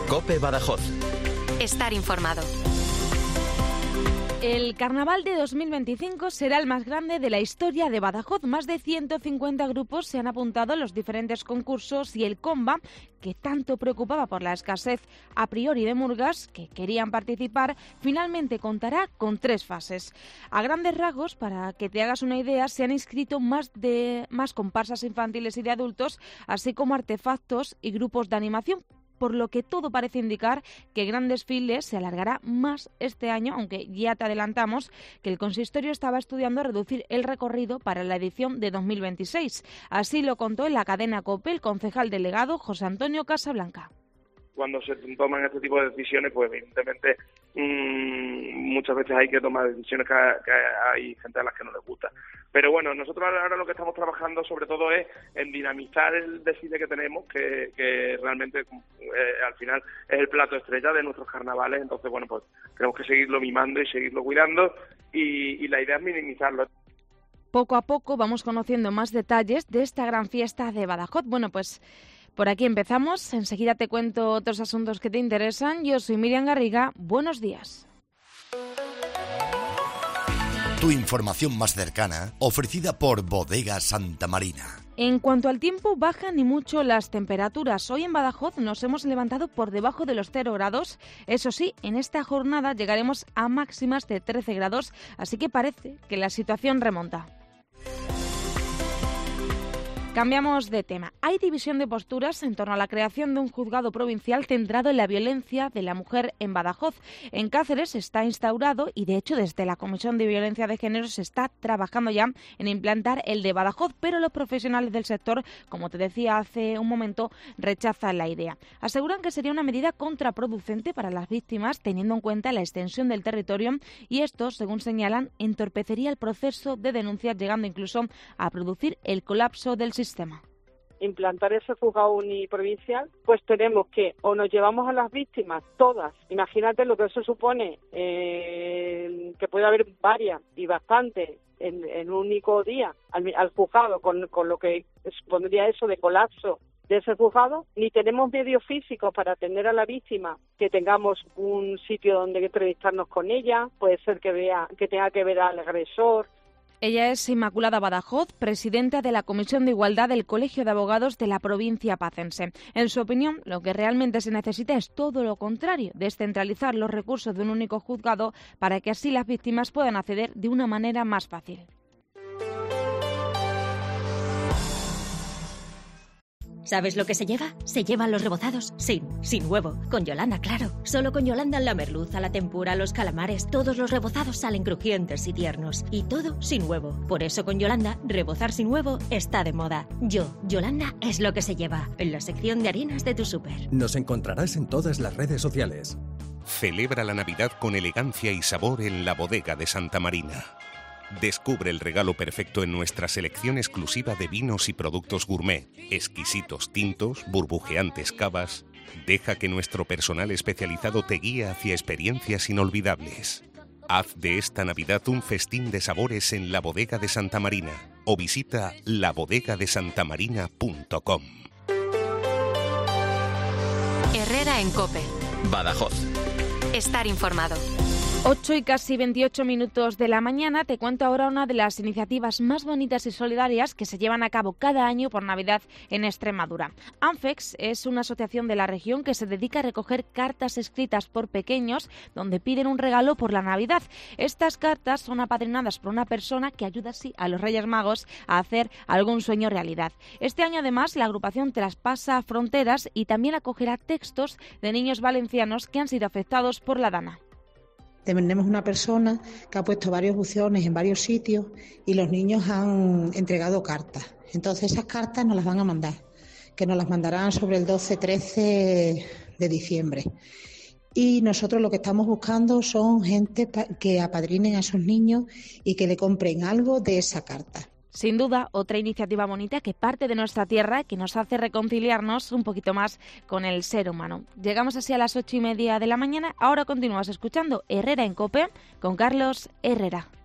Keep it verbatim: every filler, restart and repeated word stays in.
COPE Badajoz. Estar informado. El carnaval de dos mil veinticinco será el más grande de la historia de Badajoz. Más de ciento cincuenta grupos se han apuntado a los diferentes concursos y el Comba, que tanto preocupaba por la escasez a priori de murgas que querían participar, finalmente contará con tres fases. A grandes rasgos, para que te hagas una idea, se han inscrito más de más comparsas infantiles y de adultos, así como artefactos y grupos de animación, por lo que todo parece indicar que el gran desfile se alargará más este año, aunque ya te adelantamos que el consistorio estaba estudiando reducir el recorrido para la edición de dos mil veintiséis. Así lo contó en la cadena COPE el concejal delegado José Antonio Casablanca. Cuando se toman este tipo de decisiones, pues evidentemente mmm, muchas veces hay que tomar decisiones que, que hay gente a las que no les gusta. Pero bueno, nosotros ahora lo que estamos trabajando sobre todo es en dinamizar el desfile que tenemos, que, que realmente eh, al final es el plato estrella de nuestros carnavales. Entonces, bueno, pues tenemos que seguirlo mimando y seguirlo cuidando y, y la idea es minimizarlo. Poco a poco vamos conociendo más detalles de esta gran fiesta de Badajoz. Bueno, pues por aquí empezamos. Enseguida te cuento otros asuntos que te interesan. Yo soy Miriam Garriga. Buenos días. Tu información más cercana, ofrecida por Bodega Santa Marina. En cuanto al tiempo, bajan ni mucho las temperaturas. Hoy en Badajoz nos hemos levantado por debajo de los cero grados. Eso sí, en esta jornada llegaremos a máximas de trece grados, así que parece que la situación remonta. Cambiamos de tema. Hay división de posturas en torno a la creación de un juzgado provincial centrado en la violencia de la mujer en Badajoz. En Cáceres está instaurado y, de hecho, desde la Comisión de Violencia de Género se está trabajando ya en implantar el de Badajoz, pero los profesionales del sector, como te decía hace un momento, rechazan la idea. Aseguran que sería una medida contraproducente para las víctimas, teniendo en cuenta la extensión del territorio, y esto, según señalan, entorpecería el proceso de denuncias, llegando incluso a producir el colapso del sistema. Sistema. Implantar ese juzgado uniprovincial, pues tenemos que o nos llevamos a las víctimas todas, imagínate lo que eso supone, eh, que puede haber varias y bastantes en, en un único día al, al juzgado, con, con lo que supondría eso de colapso de ese juzgado, ni tenemos medios físicos para atender a la víctima, que tengamos un sitio donde entrevistarnos con ella, puede ser que vea que tenga que ver al agresor. Ella es Inmaculada Badajoz, presidenta de la Comisión de Igualdad del Colegio de Abogados de la provincia pacense. En su opinión, lo que realmente se necesita es todo lo contrario, descentralizar los recursos de un único juzgado para que así las víctimas puedan acceder de una manera más fácil. ¿Sabes lo que se lleva? Se llevan los rebozados sin, sin huevo. Con Yolanda, claro. Solo con Yolanda la merluza, la tempura, los calamares, todos los rebozados salen crujientes y tiernos. Y todo sin huevo. Por eso con Yolanda, rebozar sin huevo está de moda. Yo, Yolanda, es lo que se lleva. En la sección de harinas de tu súper. Nos encontrarás en todas las redes sociales. Celebra la Navidad con elegancia y sabor en la Bodega de Santa Marina. Descubre el regalo perfecto en nuestra selección exclusiva de vinos y productos gourmet, exquisitos tintos, burbujeantes cavas. Deja que nuestro personal especializado te guíe hacia experiencias inolvidables. Haz de esta Navidad un festín de sabores en la Bodega de Santa Marina o visita la bodega de santa marina punto com. Herrera en COPE. Badajoz. Estar informado. ocho y casi veintiocho minutos de la mañana, te cuento ahora una de las iniciativas más bonitas y solidarias que se llevan a cabo cada año por Navidad en Extremadura. ANFEX es una asociación de la región que se dedica a recoger cartas escritas por pequeños donde piden un regalo por la Navidad. Estas cartas son apadrinadas por una persona que ayuda así a los Reyes Magos a hacer algún sueño realidad. Este año además la agrupación traspasa fronteras y también acogerá textos de niños valencianos que han sido afectados por la Dana. Tenemos una persona que ha puesto varios buzones en varios sitios y los niños han entregado cartas. Entonces esas cartas nos las van a mandar, que nos las mandarán sobre el doce trece de diciembre. Y nosotros lo que estamos buscando son gente que apadrinen a esos niños y que le compren algo de esa carta. Sin duda, otra iniciativa bonita que parte de nuestra tierra, que nos hace reconciliarnos un poquito más con el ser humano. Llegamos así a las ocho y media de la mañana. Ahora continúas escuchando Herrera en COPE con Carlos Herrera.